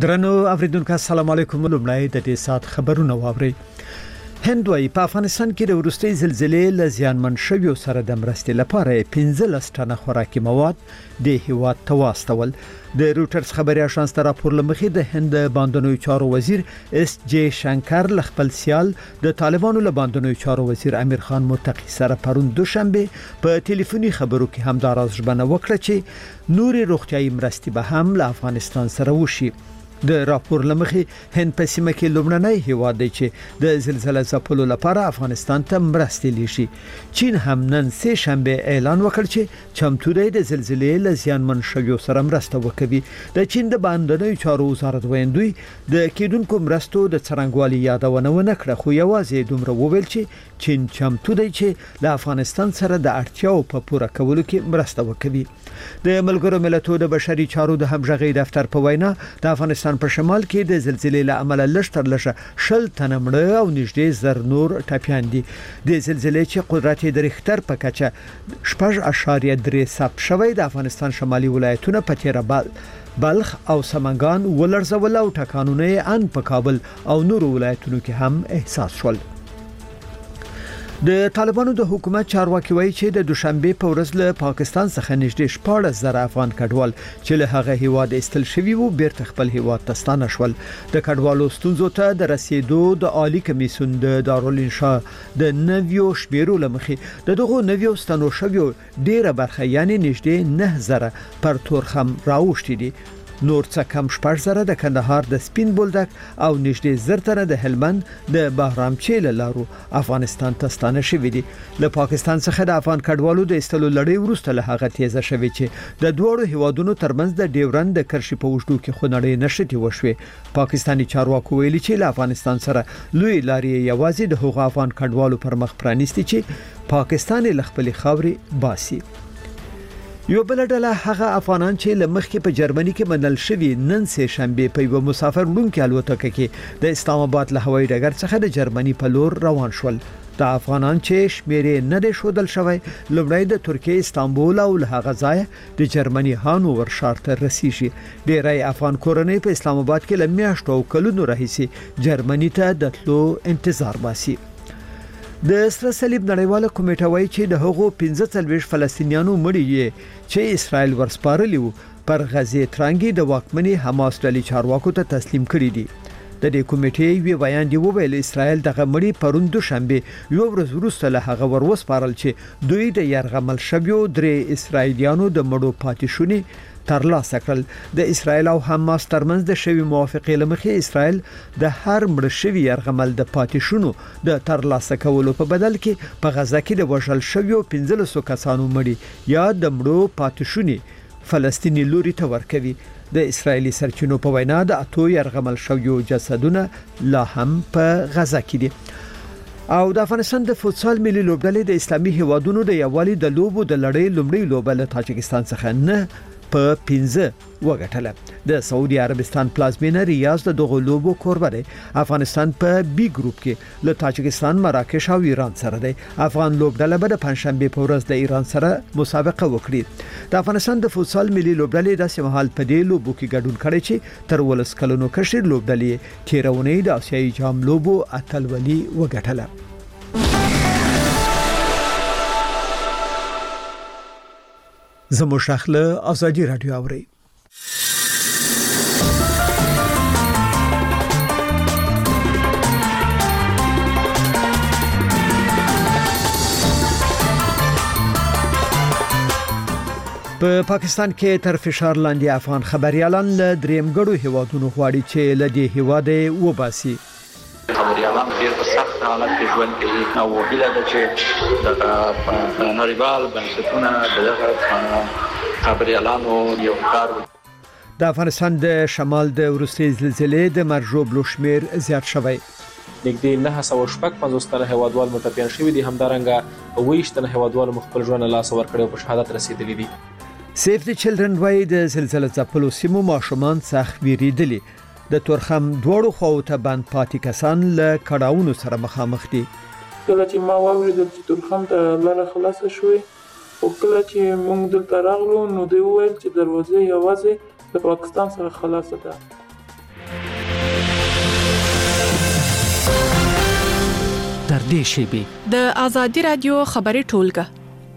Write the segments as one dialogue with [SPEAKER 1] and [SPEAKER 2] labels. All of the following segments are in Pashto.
[SPEAKER 1] درنو اوریدونکو السلام علیکم. لومړی د دې سات خبرونه واوري. هند وايي په افغانستان کې د ورستۍ زلزلې له زیانمن شویو سره د مرستې لپاره 15 ټنه خوراکي مواد د هیواد ته واستول. د روټرز خبري اژانس ته راپور لمخې د هند باندنوي چارو وزیر اس جی شنکر ل خپل سیال د طالبانو له باندنوي چارو وزیر امیر خان متقی سره پرون دوشنبه په ټلیفوني خبرو کې همداراز ژبنه وکړه چې نوري روغتيایي مرستې به هم له افغانستان سره وشي. د راپور لمخې هند په سیمه کې لومړنی هیواد دی چې د زلزلې ځپلو لپاره افغانستان ته مرستې لیږي. چین هم نن سه شنبه اعلان وکړ چې چمتو دی د زلزلې له زیانمن شویو سره مرسته وکوي. د چین د باندنوي چارو وزارت ویندوی د کېدونکو مرستو د څرنګوالي یادونه ونکړه، خو یوازې دومره وویل چې چین چمتو دی چې له افغانستان سره د اړتیاو په پوره کولو کې مرسته وکوي. د ملګرو ملتونو د بشري چارو د همغږي دفتر په وینا د افغانستان په شمال کې د زلزلې له امله لږتر لږه 10 تنه مړه او نږدې زر نور ټپيان دي. د زلزلې چې قدرت د ریختر په کچه 6.3 ثبت شوی د افغانستان شمالي ولایتونو په تیره بلخ او سمنګان ولړزول او ټکانونه ان په کابل او نور ولایتونو کې هم احساس شول. د طالبانو د حکومت چارواکي وایي چې د دوشنبه په ورځ له پاکستان څخه نږدې 14,000 افغان کډوال چې له هغه هیواد استل شوی وو بیرته خپل هیواد ته ستانه شول. د کډوالو ستونزو ته د رسیدو د عالی کمیسیون د دارالانشا د نویو شمیرو لمخې دغه نویو ستنو شویو ډیره برخه یعنی نږدې 9,000 پر تورخم راوښتي دي. نور څه کم 6,000 د کندهار د سپین بولدک او نږدې 1000 تنه د هلمند د بهرامچې لارو افغانستان ته ستانه شوي دي. له پاکستان څخه د افغان کډوالو د استلو لړۍ وروسته له هغه تیزه شوي چې د دوړو هیوادونو ترمنځ د ډیورند د کرښې په وشدو کې خونړۍ نشټي وشوي. پاکستاني چارواکو ویلي چې له افغانستان سره لوی لارې یوازې د هغو افغان کډوالو پر مخ پرانیستي چې پاکستان له خپل خاورې باسي. یو بل ډله هغه افغانان چې لمخکې په جرمني کې منل شوی نن سه شنبه په یو مسافر وړونکي الوتکه کې د اسلام آباد له هوایي ډګر څخه د جرمني په لور روان شول. د افغانان چې شمیرې نه د شودل شوی لومړی د ترکیه استانبول او له هغه ځای د جرمني هانوور ښار ته رسیږي. ډیری افغان کورنۍ په اسلام آباد کې لمیاشتو او کلونو راهیسي جرمني ته د تلو انتظار باسي. د سره صلیب نړیواله کمیټه وایي چې د هغو 45 فلسطینیانو مړي چې اسرائیل ورسپارلی وو پر غزې ترانګي د واکمنې حماس ډلې چارواکو ته تسلیم کړي دي. د دې کمیټې وی بیان دی وویل اسرائیل دغه مړي پرون دوشنبه یو ورځ وروسته له هغه وروسپارل چې دوی د يرغمل شویو درې اسرائیلیانو د مړو پاتې شونی ترلاسه کړل. د اسرائیل او حماس ترمنځ د شوی موافقې لمخې اسرائیل د هر مړ شوی يرغمل د پاتې شونو د ترلاسه کولو په بدل کې په غزه کې د وژل شویو 1500 کسانو مړي یا د مړو پاتې شونی فلسطینی لوري ته ورکوي. د اسرایلی سرچینو په وینا د اتو يرغمل شویو جسدونه لا هم په غزه کې دي. او د افغانستان د فوتسال ملي لوبډلې د اسلامي هیوادونو د یووالي د لوبو د لړۍ لومړی لوبه له تاجکستان څخه نه په 15 وګټله. د سعودي عربستان پلازمینه ریاض د دغه لوبو کوربه دی. افغانستان په بی ګروپ کې له تاجکستان، مراکش او ایران سره دی. افغان لوبډله به د پنځشنبه په ورځ د ایران سره مسابقه وکړي. د افغانستان د فوتسال ملي لوبډلې د سیمهال په دې لوبو کې ګډون کړي چې تر ولس کلونو کشر لوبډلې تیرونې د آسیایي جام لوبو اتلولي وګټله. زمو شخله ازادي رادیو اوري. په پاکستان کې تر فشار لاندې افغان خبريالان له درېمګړو هیوادونو غواړي چې له دې هیواده وباسي.
[SPEAKER 2] خبريالان ډېر په سخت حالت کې ژوند کوي او هیله ده چې د نړیوال بنسټونو دغه خبريالانو یو کار
[SPEAKER 1] د افغانستان د شمال د وروستي زلزلې د مرجو بلوشمیر زیات شوی.
[SPEAKER 3] نږدې 950 تنه هیوادوال متپیان شوي دي. همدارنګه 20 تنه هیوادوال مخبل ژوند لاس ورکړي او په شهادت رسیدلي دي.
[SPEAKER 1] سیف دی چلډرن وای د زلزلې ځپلو سیمو ماشومان سخت ویریدلي. د تورخم دوړو خو ته باندې پاتې کسان له کډاونو سره مخامخ دي.
[SPEAKER 4] کله چې ما واورېدل چې تورخم ته لاره خلاصه شوې او کله چې موږ دلته راغلو نو دوی وویل چې دروازه یوازې د پاکستان سره خلاصه ده.
[SPEAKER 1] تر دې شیبې
[SPEAKER 5] د آزادي رادیو خبري ټولګه.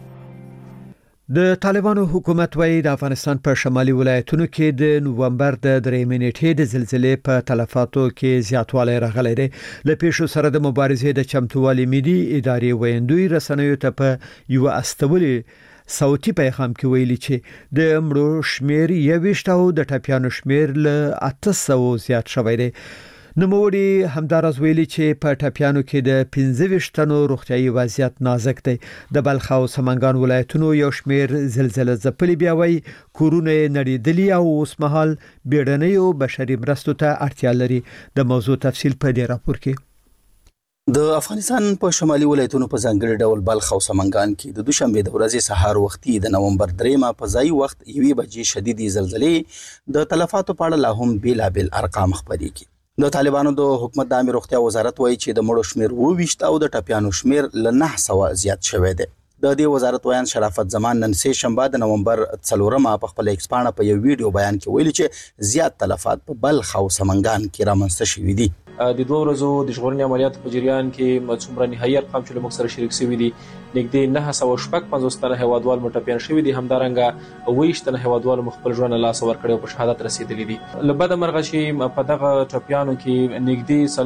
[SPEAKER 1] د طالبانو حکومت وايي د افغانستان په شمالي ولایتونو کې د نوومبر د 3 نیټې د زلزلې په تلفاتو کې زیاتوالی راغلی دی. له پیښو سره د مبارزې د چمتووالي ملي ادارې ویندوی رسنیو ته په یو استولي صوتي پیغام کې ویلي چې د مړو شمیر 21 او د ټپیانو شمیر له 800 زیات شوی دی. نوموړي همدارز ویلي چې په ټپیانو کې د 15 تنو روغتيایي وضعیت نازک دی. د بلخ او سمنګان ولایتونو یو شمیر زلزلې ځپلي بیا وایي کورونه نړیدلي او اوس مهال بیړنیو بشري مرستو ته اړتیا لري. د موضوع تفصیل په دې راپور کې.
[SPEAKER 6] د افغانستان په شمالي ولایتونو په ځانګړي ډول بلخ او سمنګان کې د دوشنبه د ورځې سهار وختي د نومبر 3 په ځای وخت 1 بجې شديدي زلزلې د تلفاتو په اړه لا هم بیلابل ارقام خبري کی. د طالبانو د حکومت د امیر روغتیا وزارت وایي چې د مړو شمیر 22 او د ټپیانو شمیر ل 900 زیات شوی دی. د دې وزارت ویان شرافت زمان نن سه شنبه د نومبر 4 په خپل ایکسپانه په یو ویډیو بیان کې ویلي چې زیات تلفات په بلخ او سمنګان کې رامنځته شوي دي.
[SPEAKER 3] د 2 ورځو د ژغورنې عملیاتو په جریان کې څومره نهایي ارقام چې موږ سره شریک شوي دي نږدې 955 تنه هیوادوال مټپیان شوي دي. همدارنګه 20 تنه هیوادوال خپل ژوند له لاسه ورکړي او په شهادت رسیدلي دي. له بده مرغه چې په دغه ټپیانو کې نږدې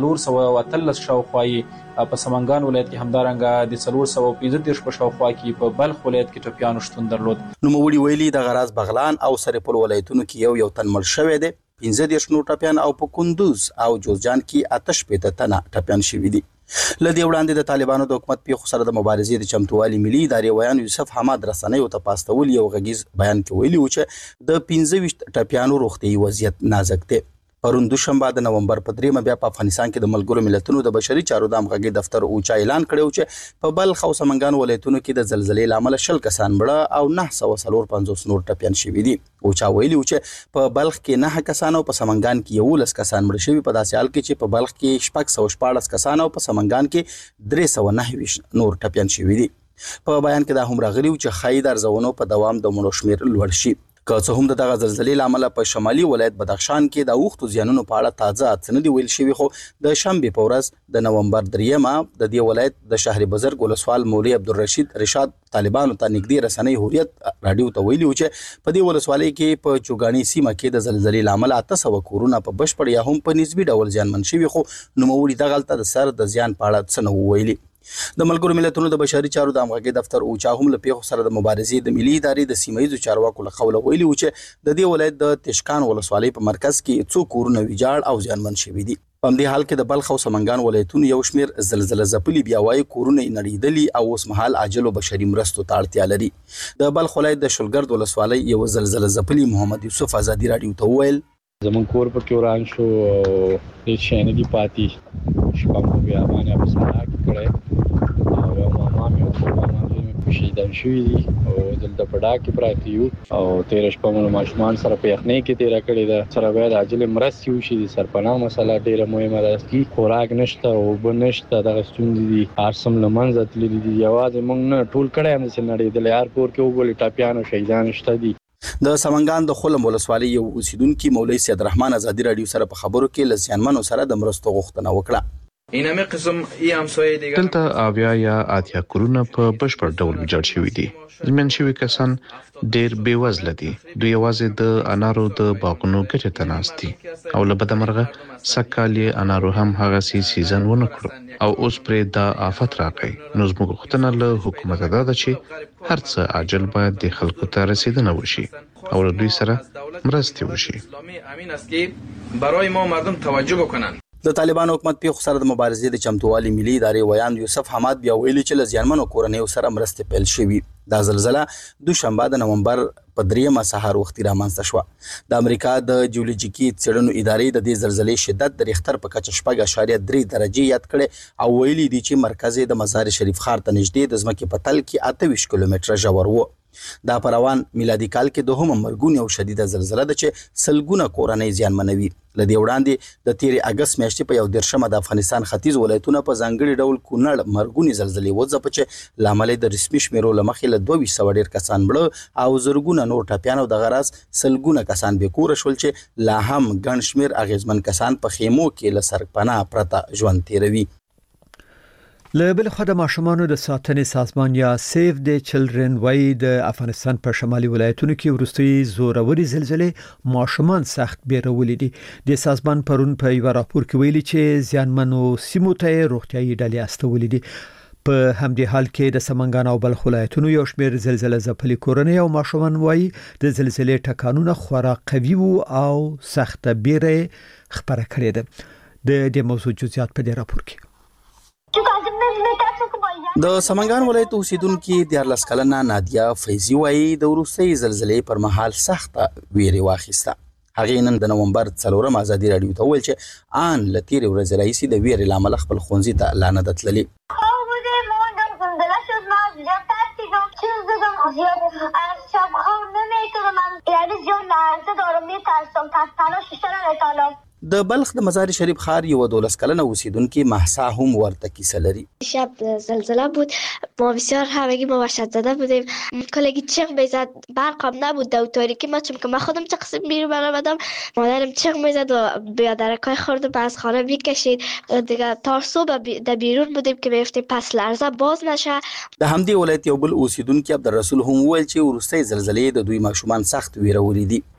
[SPEAKER 3] 413 شاوخوایي په سمنګان ولایت کې همدارنګه د 415 په شاوخوا کې په بلخ ولایت کې ټپیانو شتون درلود.
[SPEAKER 6] نوموړي ویلي د غراز بغلان او سرپل ولایتونو کې یو تن مړ شوی دی. 15 نور ټپیان او په کندوز او جوزجان کې 88 تنه ټپیان شوي دي. لدی وړاندې د طالبانو د حکومت په سره د مبارزې د چمتووالي ملي ادارې ویان یوسف حماد رسنیو ته پاستول یو غږیز بیان کې ویلي و چې د 15 ټپیانو روغتيایي وضعیت نازک دی. پرون دوشنبه د نومبر په 3 بیا په افغانستان کې د ملګرو ملتونو د بشري چارو د همغږي دفتر اوچا اعلان کړو چې په بلخ او سمنګان ولایتونو کې د زلزلې لامل 10 کسان مړه او 950 نور ټپیان شوي دي. اوچا ویلي چې په بلخ کې 9 کسان او په سمنګان کې 11 کسان مړه شوي. په داسې حال کې چې په بلخ کې 614 کسان او په سمنګان کې 329 نور ټپیان شوي دي. په بیان کې دا هم راغلی چې خای درزونو په دوام د مړو شمیر لوړ شي. که څه هم دغه زلزلې لامل په شمالي ولایت بدخشان کې د اوختو زیانونو په اړه تازه څه دی ویل شوی، خو د شنبه په ورځ د نومبر 3 د دې ولایت د شهر بزرګ ولسوال مولوی عبدالرشید رشاد طالبانو ته نږدې رسنۍ هوریت رادیو ته ویلي چې په دې ولسوالۍ کې په چوغانی سیمه کې د زلزلې لامل 800 کورونه په بشپړ یا هم په نسبي ډول زیانمن شوي، خو نوموړي دغلته د سر د زیان په اړه څه نه ویلي. د ملګرو ملتونو د بشري چارو د همغږي دفتر اوچا هم له پیښو سره د مبارزې د ملي ادارې د سیمایي چارواکو له قوله ویلي و چې د دې ولایت د تشکان ولسوالۍ په مرکز کې څو کورونه ویجاړ او زیانمن شوي دي. په همدې حال کې د بلخ او سمنګان ولایتونو یو شمیر زلزله ځپلي بیا وایي کورونه نړیدلي او اوس مهال عاجلو بشري مرستو ته اړتیا لري. د بلخ ولایت د شلګرد ولسوالۍ یو زلزله ځپلي محمد یوسف آزادي رادیو ته وویل
[SPEAKER 7] زمون کور په کې وران شو او هیڅ شی نه دی پاتې. شپه مو بیا باندې په سړک کې کړی او یو ماما مې شهیدان شوي دي او دلته په ډاګ کې پراته یو او تېره شپه مو له ماشومان سره په یخنۍ کې تېره کړې ده. سره باید عاجلې مرستې وشي. د سرپناه مسله ډېره مهمه ده. خوراک نشته، اوبه نشته، دغه ستونزې دي. هر څه له منځه تللي دي. یوازې موږ نه ټول کړی هم داسې نړېدلی. هر کور کې وګورئ ټپیان او شهیدان شته دي.
[SPEAKER 6] د سمنګان د خلم ولسوالۍ یو اوسیدونکي مولوی سید رحمان آزادي رادیو سره په خبرو کې له زیانمنو سره د مرستو غوښتنه وکړه.
[SPEAKER 8] دلته اویا یا اتیا کورونه په بشپړ ډول ویجاړ شوي دي. زمین شوي کسان ډېر بېوزله دي. دوی یوازې د انارو د باغونو ګټې ته ناست دي او له بده مرغه سږکال یې انارو هم هغسې سیزن ونه کړو او اوس پرې دا آفت راغی. نو زموږ غوښتنه له حکومته دا ده چې هر څه عاجل باید د خلکو ته رسیدنه وشي او له دوی سره مرستې وشي.
[SPEAKER 6] د طالبان حکومت په سره د مبارزې د چمتووالي ملي ادارې ویان یوسف حماد بیا ویلي چې له زیانمنو کورنیو سره مرستې پیل شوي. دا زلزله دوشنبه د نومبر په 3 سهار وختي رامنځته شوه. د امریکا د جیولوجیکي څېړنو ادارې د دې زلزلې شدت د ریختر په کچه 4.3 درجې یاد کړي او ویلي دي چې مرکز د مزار شریف ښار ته نږدې د ځمکې په تل کې 28 کیلومتره ژور و. دا په روان میلادي کال کې دوهمه مرګونې او شدیده زلزله ده چې سلګونه کورنۍ زیانمنوي. له دې وړاندې د 13 اگست میاشتې په 1 د افغانستان ختیځ ولایتونه په ځانګړي ډول کونړ مرګونې زلزلې وځپه چې لامل د رسمي شمیرو له مخې له 200 ډیر کسان مړه او زرګونه نور ټپیان او د غراز سلګونه کسان بې کوره شول چې لا هم ګڼ شمیر اغیزمن کسان په خیمو کې له سرپناه پرته ژوند تیروي.
[SPEAKER 1] له بل خو د ماشومانو د ساتنې سازمان یا سیف د چلډرن وای د افغانستان په شمالي ولایتونو کې ورستي زوروري زلزلې ماشومان سخت بیرولې دي د سازمان پرون په یو راپور کې ویلي چې زیانمنو سیمو ته روغتيایي ډلې استولې دي په همدې حال کې د سمنګان او بلخ ولایتونو یو شمېر زلزلې ځپلي کورنۍ او ماشومان وای د زلزلې ټکانونه خورا قوي او سخت بیره خبره کړې ده د دې موضوع جزئیات په دې راپور کې
[SPEAKER 6] د سمنګان ولایت اوسیدونکو د 14 کلنه نادیا فیضی وای د وروستي زلزلې پر مهال سخت ویری واخیسته. هغه نن د نومبر 4 ازادي رادیو ته ویل چې ان لتیر ورځ رئیس د ویری لامل خپل خونځي ته لعنت تللی. د بلخ د مزار شریف ښار یو 12 کلنه اوسیدونکو محسا هم ورته کیسه لري.
[SPEAKER 9] شب زلزله بود، ما بسیار همگی ما وحشت زده بودیم. کلگی چغ میزد، برقم نبود در تاریکی. ما چون که من خودم چقسم بیرون برآمدم، مادرم چغ میزد و بیادرکای خوردم از خانه میکشید دیگه. تا صبح در بیرون بودیم که میفتیم پس لرزه باز نشه.
[SPEAKER 6] د همدې ولایت یو بل اوسیدونکو عبدالرسول هم ویل چې ورستي زلزلې د دوی ماشومان سخت ویرولې دي.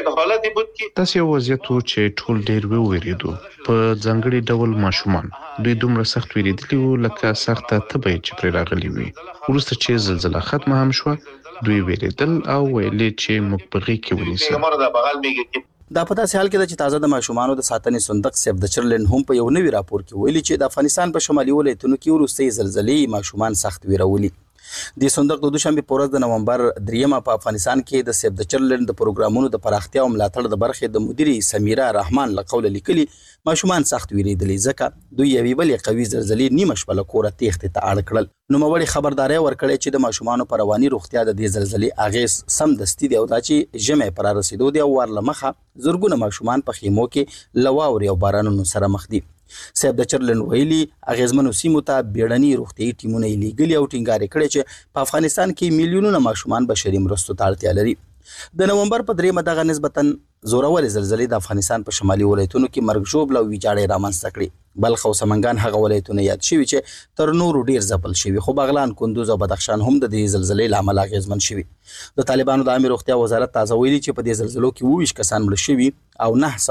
[SPEAKER 8] تاسو یو وضعیت چې ټول ډېر ویریدو په ځانګړي ډول ماشومان دوی دومره سخت ویریدلی وو لکه سخته تبعید چې پر راغلی وي. وروسته چې زلزلہ ختمه هم شو دوی ویریدل او ویلې چې موږ په غي کې ونیسو.
[SPEAKER 6] دا په داسې حال کې چې تازه د ماشومانو د ساتنې صندوق سیف د چرلن هم په یو نوی راپور کې ویلي چې د افغانستان په شمالي ولایتونو کې وروستي زلزلې ماشومان سخت ویرولي. د صندوق د دوشنبه په ورځ د نومبر 3 په افغانستان کې د سیف د چرلن د پروګرامونو د پراختیا او ملاتړ د برخې د مدیره سمیرا رحمان لقول لیکلي ماشومان سخت ویریدلې ځکه دوی یوې بلې قوي زلزلې نیمه شپه له کوره تېښتې ته اړ کړل. نو موري خبرداري ورکړې چې د ماشومانو پر رواني روغتیا د دې زلزلې اغیز سم دستي دی او دا چې جمع پر رسیدو دی او ورلمخه زورګونه ماشومان په خیمو کې لواوري او بارانونو سره مخ دي. سیف د چرلن ویلي اغیزمنو سیمو ته بیړني روغتيایي ټیمونه لیږلي او ټینګار کړي چې په افغانستان کې میلیونونه ماشومان بشري مرستو ته اړتیا لري. د نومبر په 3 دغه نسبتا زورور زلزلې د افغانستان په شمالي ولایتونو کې مرګ ژوبله او ویجاړې رامنځته کړې. بلخ او سمنګان هغه ولایتونه یاد شوي چې تر نورو ډیر ځپل شوي خو بغلان کندوز او بدخشان هم د دې زلزلې لامل اغیزمن شوي. د طالبانو د عامه روغتیا وزارت تازه ویلي چې په دې زلزلو کې 22 کسان مړ شوي او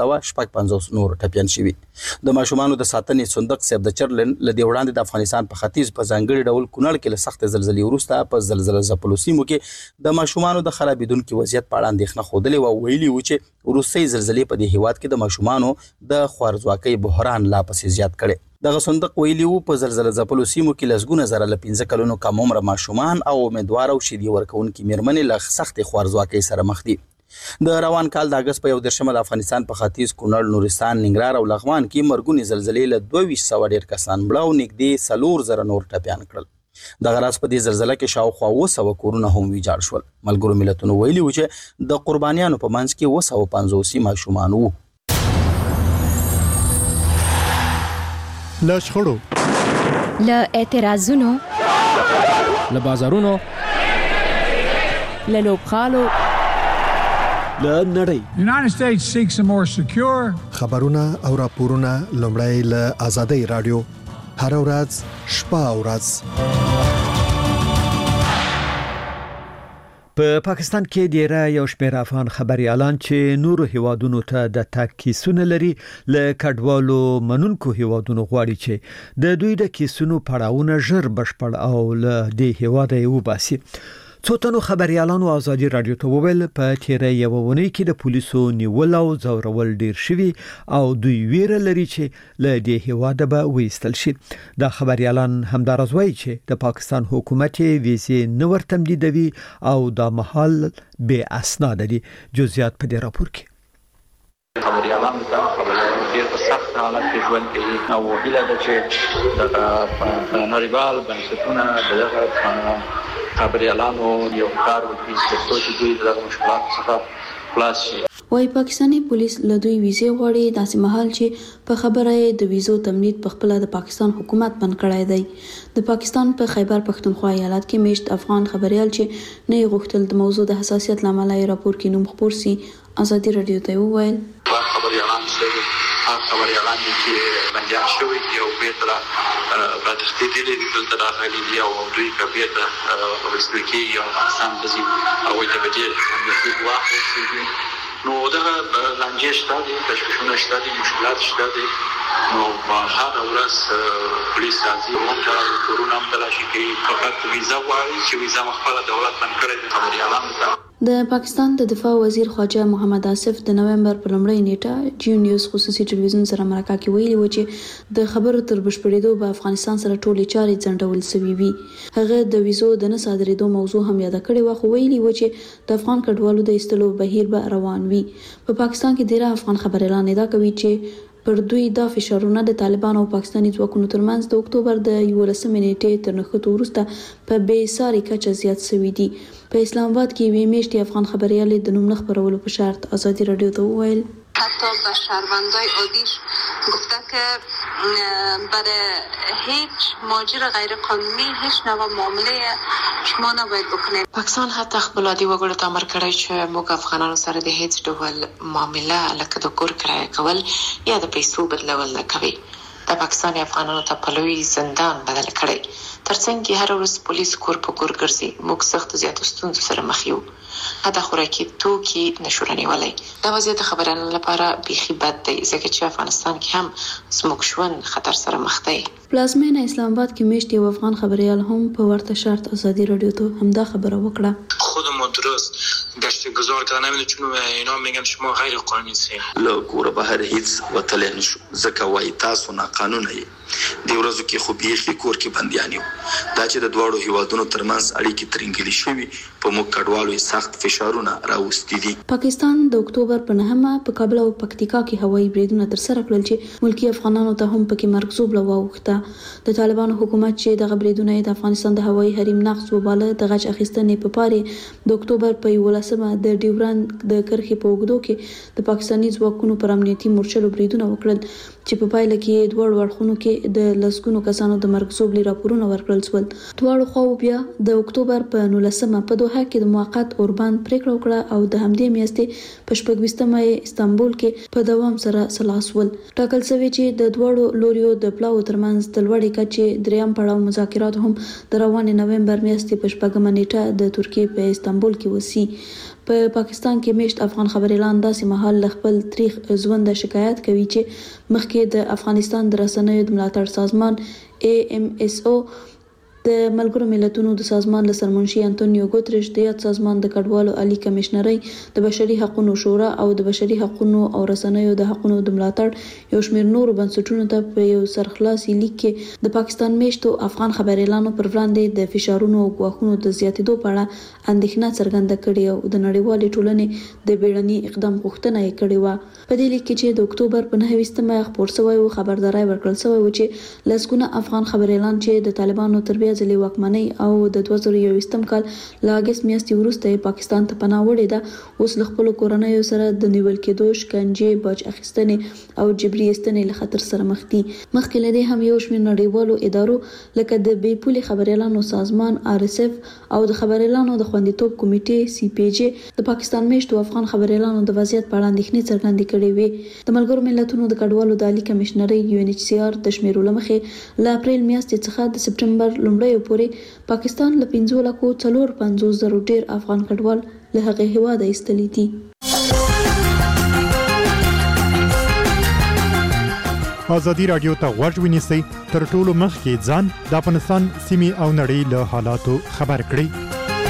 [SPEAKER 6] 955 نور ټپيان شوي. د ماشومانو د ساتنې صندوق سیف د چرلن لدی وړاندې د افغانستان په ختیځ په ځانګړي ډول کونړ کې له سخت زلزلې وروسته په زلزلې ځپلو سیمو کې د ماشومانو د خرابېدونکو وضعیت په اړه اندېښنه خوده او ویلي و چې وروستي زلزلې په دې هیواد کې د ماشومانو د خوارځواکۍ بحران لا پسې زیات کړي. دغه صندوق ویلي وو په زلزلې ځپلو سیمو کې لسګونه زره له 15 کلونو کم عمر ماشومان او امیدوار او شیدي ورکوونکي میرمنې له سخت خوارځواکۍ سره مخ دي. د روان کال د اگست په 11 د افغانستان په ختیځ کونړ نورستان ننګرهار او لغمان کې مرګونی زلزلې له 2200 ډیر کسان مړه او نږدې 4000 نور ټپيان کړل. دغه راز په دې زلزلې کې شاوخوا 200 کورونه هم ویجاړ شول. ملګرو ملتونو ویلي و چې د قربانیانو په منځ کې 250 ماشومان وو.
[SPEAKER 10] له شخړو،
[SPEAKER 5] له اعتراضونو،
[SPEAKER 10] له بازارونو،
[SPEAKER 5] له لوبغالو،
[SPEAKER 1] له نړۍ
[SPEAKER 11] United States seeks a more secure
[SPEAKER 10] خبرونه او راپورونه لومړی له آزادۍ رادیو هر ورځ شپه او ورځ.
[SPEAKER 1] په پاکستان کې ډیره یو شمېر افغان خبريالان چې نورو هیوادونو ته د تګ کیسونه لري له کډوالو منونکو هیوادونو غواړي چې د دوی د کیسونو پړاوونه ژر بشپړ او له دې هیواده یو باسي. څو تنو خبريالانو آزادي رادیو ته وویل په تیره یو ونې کې د پولیسو نیول او زورول ډیر شوي او دوی ویره لري چې له دې هیواده به وېستل شي. دا خبريالان همدارز وایي چې د پاکستان حکومت ویزې نه ور تمدیدوي او دا محل بې اسناد دي. جزئیات په دې راپور کې.
[SPEAKER 2] خبريالان ډېر په سخت حالت کې ژوند کوي او هیله ده چې د نړیوال بنسټونه دغه خبريالانو یو کار وکړي چې دوی د مشکلاتو څخه خلاص شي.
[SPEAKER 12] وايي پاکستاني پولیس له دوی ویزې غواړي داسې مهال چې په خبره یې د ویزو تمدید په خپل د پاکستان حکومت بند کړی دی. د پاکستان په خیبر پښتونخوا ایالت کې میشت افغان خبريال چې نه غوښتل د موضوع د حساسیت لامل یې راپور کې نوم خپور سي آزادي رادیو ته وویل
[SPEAKER 2] خبريالان چې خبريالان چې بنجان شوی دی او بیرته تختیدلی دلته راغلي دي او دوی کبیر د ورستوي او افغانستان د زی او د بدیل د واحد نو دا لانجې شته دي تشویشونه شته دي مشکلات شته دي نو هر ورځ پولیس راځي او د کرونا تلاشي کوي فقط ویزا وايي چې ویزا مخفله دولت باندې کړی د خبري اعلان
[SPEAKER 12] د پاکستان د دفاع وزیر خواجه محمد آصف د نومبر په لومړۍ نیټه جی نیوز خصوصي ټلویزیون سره مرکه کې ویلي و چې د خبرو تر بشپړېدو به افغانستان سره ټولې چارې ځنډول شوې وي. هغه د ویزو د نه صادرېدو موضوع هم یاد کړې و، خو ویلي و چې د افغان کډوالو د ایستلو بهیر به روان وي. په پاکستان کې ډیره افغان خبريالان دا کوي چې پر دوی دا فشارونه د طالبان او پاکستاني ځواکونو ترمنځ د اکتوبر د 11 نیټې تر نښتو وروسته په بې ساري کچه زیات شوي دي. په اسلام آباد کې وی میشتي افغان خبريال د نوم خبرولو په شرط ازادي رادیو ته وویل
[SPEAKER 13] حتی به شهروندای عادیش گفته که برای هیچ مهاجر غیر قانونی هیچ نوع معامله شما نباید بکنید.
[SPEAKER 14] پاکستان حتی خپل عادي وګړو ته امر کړی چې موږ افغانانو سره د هیڅ ډول معامله لکه د کور کرایه کول یا د پیسو بدلول نه کوي. د پاکستان افغانانو ته په لوی زندان بدل کړی. ترڅنګ هر ورځ پولیس کور په کور ګرځي. موږ سخت زیاتو ستونزو سره مخ یو. دا خوراکي توکي نشو رانیولای. دا وضعیت خبرانو لپاره بیخي بد دی ځکه چې افغانستان کې هم زموږ ژوند خطر سره مخ دی.
[SPEAKER 12] پلازمینه اسلام آباد کې میشتي او افغان خبريال هم په ورته شرط ازادي رادیو ته همدا خبره وکړه.
[SPEAKER 15] خودمون درست گشت گذار کردن نمیدونم چون اینا میگن شما غیر قانونی سین
[SPEAKER 16] له کور بهر هیڅ وتل نشو ځکه وای تاسو نه قانون یې دی ورځو کې خو بیخي کور کې بنديان یو دا چې د دواړو هیوادونو ترمنځ اړیکې ترنګلې شوي په موږ کډوالو سخت فشارونه راوستي دي.
[SPEAKER 12] پاکستان د اکتوبر په 9 په کابل او پکتیکا کې هوایي بریدونه تر سره کړل چې ملکی افغانانو ته هم پکې مرکزوب لواوخته. د طالبانو حکومت چې د غبرېدونه د افغانستان د هوایي حریم نقض وباله د غچ اخیستنې په پاره د اکتوبر په 11 د ډیورند د کرخې په وګړو کې د پاکستاني ځواکونو پر امنیتي مورچلو بریدونه وکړل چې په پایله کې دوه ورخونو کې د لسګونو کسانو د مرکزوب راپورونه ورکړل شول. دواړو خواو بیا د اکتوبر په 19 په دوحه کې د موقت اوربان پریکړه وکړه او د همدې میاشتې په 26 استانبول کې په دوام سره سلاسول. ټاکل شوی چې د دوړو لوریو د پلاو ترمنځ د لوړې کچې دریم پړاو مذاکرات هم د روانې نومبر میاشتې په 14 نیټه د ترکیې په استانبول کې وسی. په پاکستان کې میشت افغان خبريالان داسې مهال خپل تاریخ ژوند شکایت کوي چې مخکې د افغانستان د رسنیو د ملاتړ سازمان AMSO د ملګرو ملتونو د سازمان له سرمنشي انټونیو ګوتریش د یاد سازمان د کډوالو عالی کمشنري د بشري حقوقو شورا او د بشري حقوقو او رسنیو د حقوقو د ملاتړ یو شمېر نورو بنسټونو ته په یو سرخلاصي لیک کې د پاکستان میشتو افغان خبريالانو پر وړاندې د فشارونو او غواخونو د زیاتېدو په اړه اندېښنه څرګنده کړې او د نړیوالې ټولنې د بیړني اقدام غوښتنه یې کړې و. په دې لیک کې چې د اکتوبر په 9 خبر شوی او خبرداري ورکړل شوی و چې لسګونه افغان خبريالان چې د طالبانو تربیه ځلې واکمنۍ او د 2021 کال ل اگست میاشتې وروسته پاکستان ته پناه وړې ده اوس له خپل کورنۍ سره د نیول کېدو شکنجې باج اخیستنې او جبري ایستنې له خطر سره مخ دي. مخکې له دې هم یو شمېر نړیوالو ادارو لکه د بې پولې خبريالانو سازمان RSF او د خبريالانو د خوندیتوب کمیټې CPJ د پاکستان میشتو افغان خبريالانو د وضعیت په اړه اندېښنې څرګندې کړې وې. د ملګرو ملتونو د کډوالو د عالی کمشنري UNHCR د شمیرو لمخې ل اپریل میاشتې څخه د سپټمبر لومړۍ پورې پاکستان له 15,450,000 ډیر افغان کډوال له هغه هیواده ایستلي دي.
[SPEAKER 17] ازادي رادیو ته غوږ ونیسئ تر ټولو مخکې ځان د افغانستان سیمې او نړۍ له حالاتو خبر کړئ.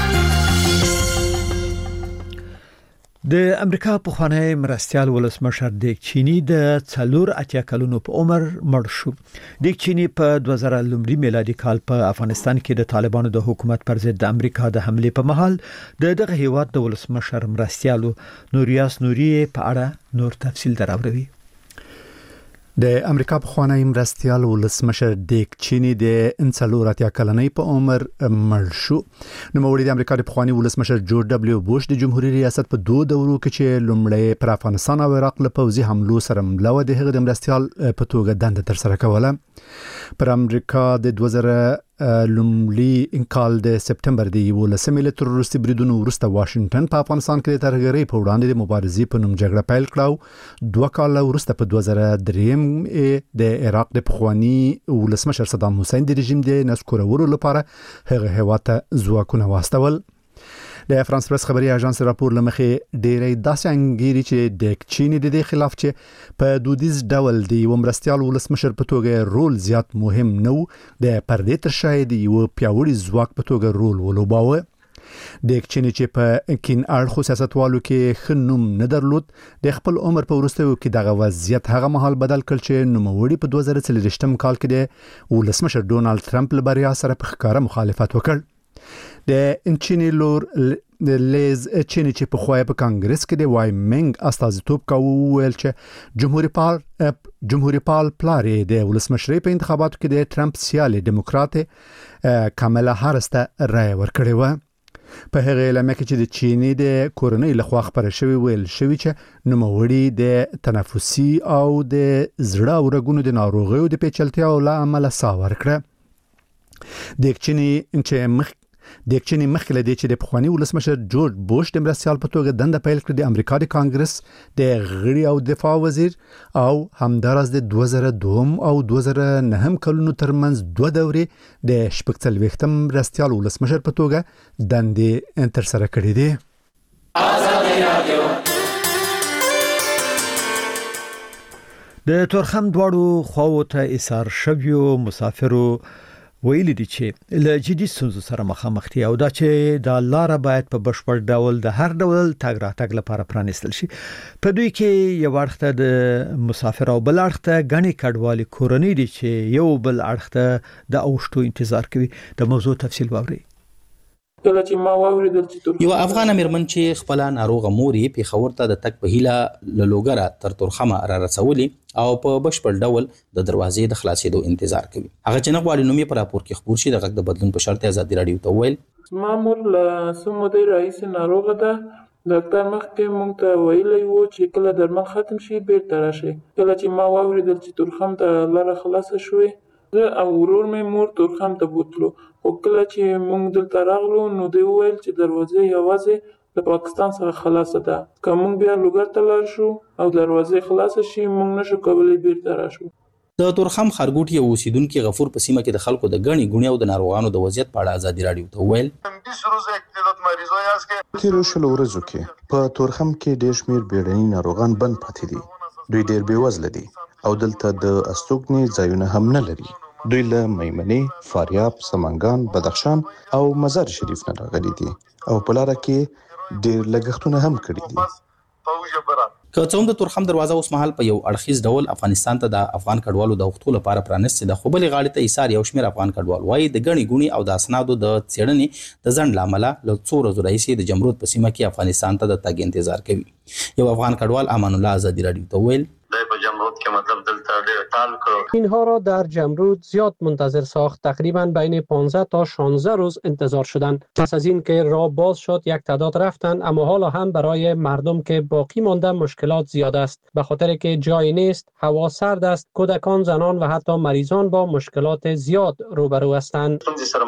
[SPEAKER 1] د امریکا پخوانی مرستیال ولسمشر دیک چینی د 4 کلونو په عمر مړ شو. دیک چینی په 2000 میلادي کال په افغانستان کې د طالبانو د حکومت پر ضد د امریکا د حمله په مهال دغه هیواد د ولسمشر مرستیال نوریاس نوري په اړه نور تفصیل دراوړي.
[SPEAKER 18] د امریکا پخوانی مرستیال ولسمشر دیک چینی د 4 کلنۍ په عمر مړ شو. نو موري د امریکا د پخوانی ولسمشر جورج دبليو بوش د جمهوریت ریاست په 2 دورو کې چې لومړی پر افغانستان او عراق له پوځي حملو سره مله و د هغه د مرستیال په توګه دنده تر سره کوله. پر امریکا د 2000 لومړي انکال د سپټمبر د 11 تروریستي بریدونو وروسته واشنگټن په افغانستان کې د ترهګرۍ په وړاندې د مبارزې په نوم جګړه پیل کړه. 2 کال وروسته په 2003 د عراق د پخوانی ولسمشر صدام حسین د رژیم د نسکورولو لپاره هغه هیواد ته ځواکونه واستول. د فرانس پریس خبري اژانس راپور لمخې ډېرې داسې انګيري چې د چین د دې خلاف چې په دودیز ډول دی ومرستيال ولسمشر په توګه رول زیات مهم نو د پردې تر شاید یو پیاوړي ځواک په توګه رول ولوباوه. د چین چې په کین اړخ سیاستوالو کې خنوم نه درلود د خپل عمر په ورستیو کې دغه وضعیت هغه مهال بدل کړ چې نوموړي په 2023 کال کې د ولسمشر ډونالد ټرمپ لپاره سره په ښکاره مخالفت وکړ. د چینی لور لیز چینی چې په خوای په کانګرس کې د وایمنګ استازیتوب کوي ویل چې جمهوریت پال پلارې د ولسمشرۍ په انتخاباتو کې د ټرمپ سیالي دیموکرات کاملا هارس ته رائے ورکړې و. په هغه اعلامیه کې چې د چینی د کورنۍ لخوا خبره شوی ویل شوی چې نوموړي د تنفسي او د زړه او رګونو د ناروغیو د پیچلتیا او له عمله ساور کړه. د چینی مخکله دی چې د پخوانی ولسمشر جورج بوش د مرستيال په توګه دنده پیل کړې د امریکا د کانګرس د غړي او دفاع وزیر او همدارس د 2002 او 2009 کلونو ترمنځ 2 دورې د شپږ مرستيال ولسمشر په توګه دندې تر سره کړې دي.
[SPEAKER 1] د تورخم دواړو خواو ته ایثار شویو مسافرو ویلي دي چې له جدي ستونزو سره مخامخ دي او دا چې د لار باید په بشپړ ډول د هر ډول تګ راتګ لپاره پرانیستل شي. په دوی کې یو اړخ د مسافر او بل اړخ ته غني کډوالي کورنۍ دي چې یو بل اړخ ته د اوشتو انتظار کوي. د موضوع تفصیل واوري.
[SPEAKER 4] کله چې ما واوریدل چې
[SPEAKER 6] یو افغان امرمن چې خپل ناروغه موري په خبر ته د تک په هیله لوګره تر تورخمه را رسولي او په بشپړ ډول د دروازې د خلاصېدو انتظار کوي. هغه چې نه غواړي نومي پر راپور کې خبر شي د غږ د بدلون په شرط ازادي رادیو ته ویل
[SPEAKER 4] ما مور له سمودي رئیس ناروغه ده. ډاکټر مخکې مونږ ته ویلي وو چې کله درمل ختم شي بیرته راشي. کله چې ما واوریدل چې تورخم ته لاره خلاصه شوې زه او ورور مې مور تورخم ته بوتلو. او کله چې مونږ دلته راغلو نو دوی ویل چې دروازه یوازې د پاکستان سره خلاصه ده. که مونږ بیا لوګر ته لاړ شو او دروازه خلاصه شي مونږ نشو کولی بیرته راشو.
[SPEAKER 6] د تورخم خارګوټي او اوسیدونکو غفور په سیمه کې د خلکو د غني غونی او د ناروغانو د وضعیت په اړه ازادي رادیو ته ویل
[SPEAKER 8] تیرو شلو ورځو کې په تورخم کې ډېر شمیر بیړني ناروغان بند پاتې دي. دوی ډېر بیوزله دي او دلته د استوګنې ځایونه هم نه لري. دوی له میمنې، فاریاب، سمنګان، بدخشان او مزار شریف نه راغلي دي او په لار کې ډېر لګښتونه هم کړي دي.
[SPEAKER 6] که څوم د تورخم دروازه اوس مهال په یو اړخیز ډول افغانستان ته د افغان کډوالو د وختو لپاره پرانیستې ده، خو بلې غاړې ته ایثار یو شمېر افغان کډوال وایي د ګڼې ګوڼې او د اسنادو د څېړنې د ځنډ له امله له څو ورځو راهیسې د جمرود په سیمه کې افغانستان ته د تګ انتظار کوي. یو افغان کډوال امان الله ازادي رادیو ته ویل
[SPEAKER 19] جمرود که مطلب دلتا تال کرد. اینها را در جمرود زیاد منتظر ساخت. تقریبا بین 15 تا 16 روز انتظار شدند. پس از این که راه باز شد یک تعداد رفتند، اما حالا هم برای مردم که باقی مانده مشکلات زیاد است. به خاطر که جای نیست، هوا سرد است، کودکان، زنان و حتی مریضان با مشکلات زیاد روبرو هستند.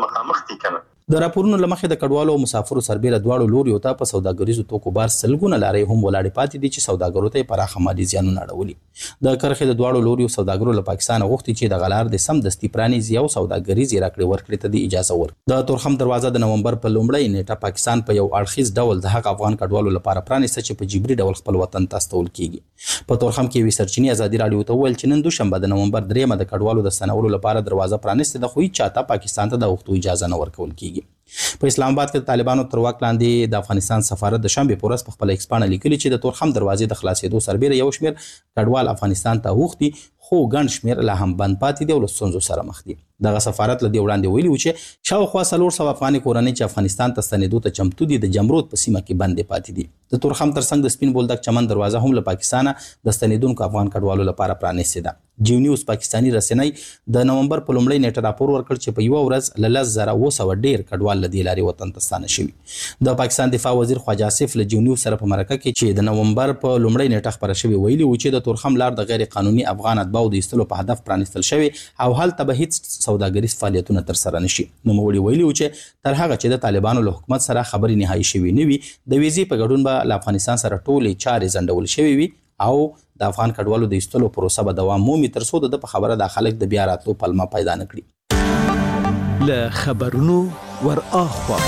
[SPEAKER 6] د راپورونو لمخې د کډوالو او مسافرو سربېره دواړو لوريو ته په سوداګریزو توکو بار سلګونه لارې هم ولاړې پاتې دي چې سوداګرو ته پراخه مالي زیانونه اړولي. د کرخې د دواړو لوريو سوداګرو له پاکستان غوښتي چې د غلار د سم دستي پرانیزي او سوداګریزي راکړې ورکړې ته د اجازه ورکړي. د تورخم دروازه د نومبر په لومړۍ نیټه پاکستان په یو اړخیز ډول د هغه افغان کډوالو لپاره پرانیسته چې په جبري ډول خپل وطن ته استول کیږي. په تورخم کې وی سرچینی ازادي رادیو ته ویل چې نن دوشنبه د نومبر 3 د کډوالو د ستنولو لپاره دروازه پرانیسته د خو چاته پاکستان ته د وختو اجازه نه ورکول کیږي. په اسلام آباد کې طالبانو تر واک لاندې د افغانستان سفارت د شنبه پورس په خپل ایکسپانه لیکلي چې د تورخم دروازې د خلاصېدو سربېره یو شمېر کډوال افغانستان ته وختي خو ګڼ شمېر لا هم بند پاتې دي او له ستونزو سره مخ دي. دغه سفارت له دې وړاندې ویلي و چې شاوخوا 400 افغاني کورنۍ چې افغانستان ته ستنېدو ته چمتو دي د جمرود په سیمه کې بندې پاتې دي. د تورخم ترڅنګ د سپین بولدک چمن دروازه هم له پاکستانه د ستنېدونکو افغان کډوالو لپاره پرانیستې ده. جیو نیوز پاکستانی رسنۍ د نومبر په لومړۍ نیټه راپور ورکړ چې په یو ورځ له 10,200 ډیر کډوال له دې لارې وطن ته ستانه شوي. د پاکستان دفاع وزیر خواجه آصف له جیو نیوز سره په مرکه کې چې د نومبر په لومړۍ نیټه خبره شوې ویلي و چې د تورخم لار د غیر قانوني افغان اتباعو د ایستلو په هدف پرانیستل شوی او هلته به هیڅ سوداګریز فعالیتونه ترسره نشي. نوموړي ویلي و چې تر هغه چې د طالبانو له حکومت سره خبرې نهایي شوي نه وي د ویزې په ګډون به له افغانستان سره ټولې چارې ځنډول شوي وي او د افغان کډوالو د ایستلو پروسه به دوام مومي تر څو د په خبره د خلک د بیا راتلو پلمه پیدا نه کړي.
[SPEAKER 1] له خبرونو ور اخوا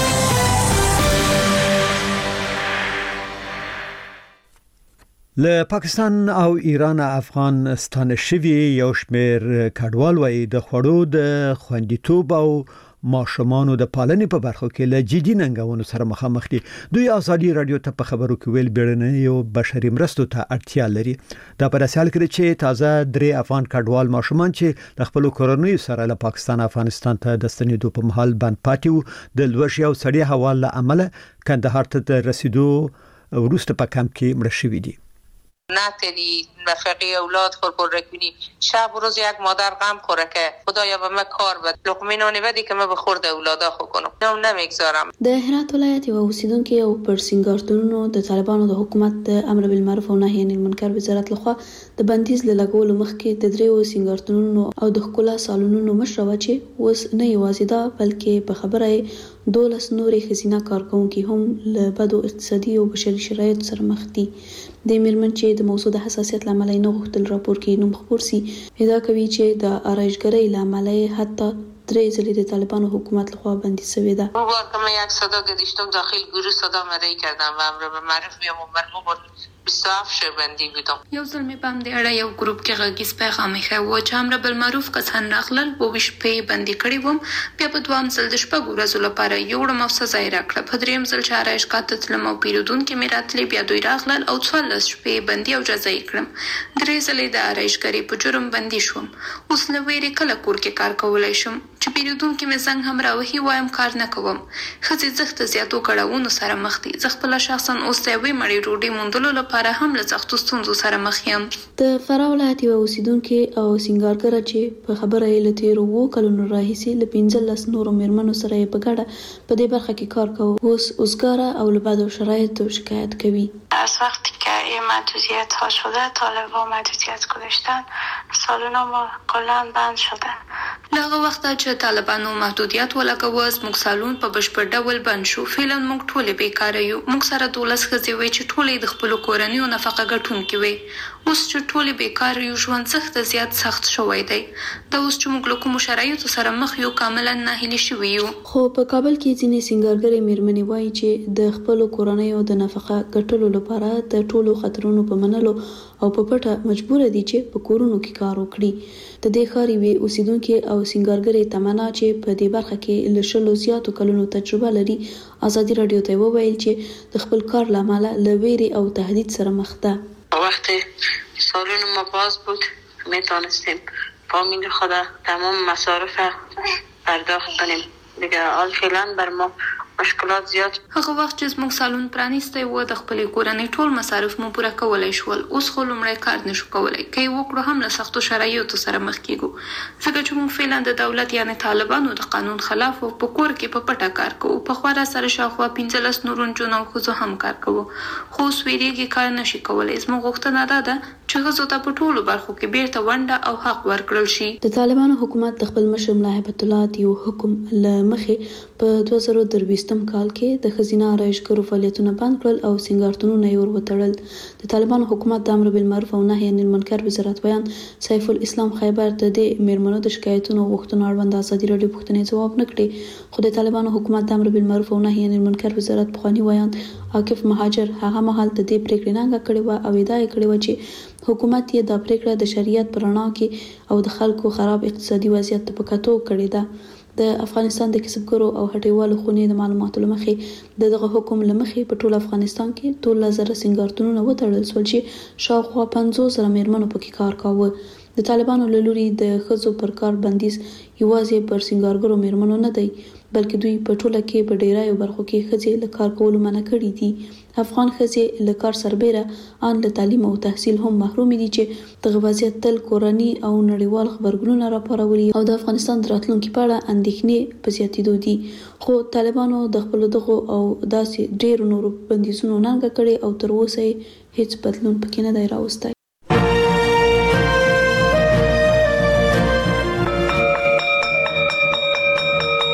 [SPEAKER 1] له پاکستان او ایران افغانستان شوی یو شمیر کډوال وای د خوړو د خوندیتوب او ماشومانو د پالنې په برخو کې له جدي ننګونو سره مخامخ دي. دوی ازادي رادیو ته په خبرو کې ویل بیړنۍ یو بشري مرستو ته اړتیا لري. دا په حال کې چې تازه درې افغان کډوال ماشومان چې د خپل کورنۍ سره له پاکستان افغانستان ته د ستنېدو په مهال بند پاتې د لوږې او سړې هوا له امله کندهار ته رسیدو وروسته په کمپ کې مړه شوي دي.
[SPEAKER 13] نتری نفقه اولاد خور رکنی شب و روز یک مادر غم خوره که خدایا به من کار بد لقمه نانی بدی که من به خورد اولادا خو کنم نمیگذارم.
[SPEAKER 12] د هرات ولایت یو اوسیدونکو او پر سنگارتونو د طالبانو د حکومت د امر بالمعروف او نهی عن المنکر وزارت لخوا د بندیز لګولو مخکې د دریو سنگارتونو او د خکولا سالونونو مشروع چې وس نه یوازې دا بلکې په خبره 12 نورې خزینه کارکونکو هم له بدو اقتصادي او بشري شرایط سره مخ دي. د میرمن چې د موضوع د حساسیت لامل نه غوښتل راپور کې نوم خبر سي ادعا کوي چې د آرایشګرۍ لامل حتی 3 ځلې د طالبانو حکومت لخوا بندي شوې ده.
[SPEAKER 13] او ورکه یک صدا گذاشتم داخل گروه صدا مدعی کردم و امر به معروف یا مرغوب 27 شهروندی بودم.
[SPEAKER 5] یو ځل مې پام دی اړه یو ګروپ کې غږیز پیغام یې و چې امر بالمعروف کسان راغلل او شپې بندي کړي وم بیا په دوام ځل د شپږ ورځو لپاره یو ډول سزا یې راکړه. په دریم ځل چې آرایش کاته تلم او پیرودونکو مې راتلې بیا دوی راغلل او 14 شپې بندي او جزا یې کړم. درې ځلې د آرایشګرۍ په جرم بندي شوم. اوس له ویرې کله کور کې کار کولای شم چې پیرودونکو مې څنګه هم راوهي وایم کار نه کوم. خځې زخت زیاتو کړهونو سره مخ دي. زه خپل شخصا اوس ته وی مړی روډي موندلو لپاره هم له سختو ستونزو سره مخ یم.
[SPEAKER 12] د فراه ولایت یو اوسیدونکو او سنگارګر چې په خبره یې لته وو کلونو راهیسي ل 15 نورو میرمنو سره په ګډه په دې برخه کې کار کوي. اوس اوسګاره او له بعد شرایط شکایت کوي.
[SPEAKER 20] از وقتی که این محدودیت ها شده طالبان محدودیت گذاشتن سالونا ما کلا بند شده.
[SPEAKER 5] لغه وخت چې طالبانو محدودیت ولګوي موږ سالون په بشپړ ډول بند شو. فعلا موږ ټول بیکاره یو. موږ سره 12 خزي وي چې ټول د خپل کورنۍ او نفقه ګټونکي وي. اوس چې ټول بیکاره یو ژوند سخت شوی دی. دا اوس چې موږ له کوم شرایطو سره مخ یو کاملا ناهیلي شوی یو.
[SPEAKER 12] خو په کابل کې ځینې سنگارګرې میرمنې وایي چې د خپل کورنۍ او د نفقه ګټلو لپاره د ټولو خطرونو په منلو او په پټه مجبور دي چې په کورونو کې کار وکړي. د دې ښار وی اوسیدونکو او سنگارګرې تمنا چې په دې برخه کې له شلو زیاتو کلونو تجربه لري ازادي رادیو ته وویل چې د خپل کار لامل له ویرې او تهدید سره مخ ده.
[SPEAKER 13] وقتی سالون ما باز بود میتونستیم فامیل خود تمام مصارف پرداخت کنیم. دیگه حال فعلا بر ما مشکلات زیات.
[SPEAKER 5] هغه وخت چې موږ سالون پرانیسته و د خپل کورنۍ ټول مصارف مو پوره کولای شول. اوس خو لمړی کار نشو کولای. کای وکړو هم له سختو شرایطو سره مخ کیږو. ځکه چې موږ فعلا د دولت یعنی طالبانو د قانون خلاف او په کور کې په پټه کار کوو. په خورا سره شاوخوا 15 نورون جنو خو هم کار کوو. خو سویریږي کار نشي کولای. زموږ غوښتنه ده چې غزو ته په ټولو برخو کې بیرته ونده او حق ورکړل شي.
[SPEAKER 12] د طالبانو حکومت د خپل مشر ملا هیبت الله یو حکم لمخې په 2023 کال کې د خزینه آرایشګرو فعالیتونه بند کړل او سنگارتونونه یې ور وتړل. د طالبانو حکومت د امر بالمعروف او نهی عن المنکر وزارت بیان سیف الاسلام خیبر د دې میرمنو د شکایتونو غوښتنو اړوند ازادي رادیو پوښتنې ځواب نکړي. خو د طالبانو حکومت د امر بالمعروف او نهی عن المنکر وزارت بخوانی ویان عاکف مهاجر هغه مهال د دې پریکړې ننګه کړې و او ادعا کړې و چې حکومت یې د پریکړه د شریعت پر رڼا کې او د خلکو خراب اقتصادي وضعیت په کتو کړې ده. د افغانستان د کسبګرو او هټیوالو خونې د معلوماتو لمخې دغه حکم لمخې په ټول افغانستان کې 12,000 سنگارتونونه وتړل شول چې شاوخوا 50,000 میرمنو پکې کار کاوه. د طالبانو له لوري د ښځو پر کار بندیز یوازې پر سنگارګرو میرمنو نه دی بلکې دوی په ټوله کې په ډیرایو برخو کې ښځې له کار کولو منع کړي دي. افغان ښځې له کار سربېره ان له تعلیم او تحصیل هم محروم دي چې دغه وضعیت تل کورني او نړیوال خبرګونونه راپارولي او د افغانستان د راتلونکي په اړه اندېښنې په زیاتېدو دي. خو طالبانو د خپل دغه او داسې ډېرو نورو بندیزونو ننګه کړې او تر اوسه هیڅ بدلون پکې نه دی راوستی.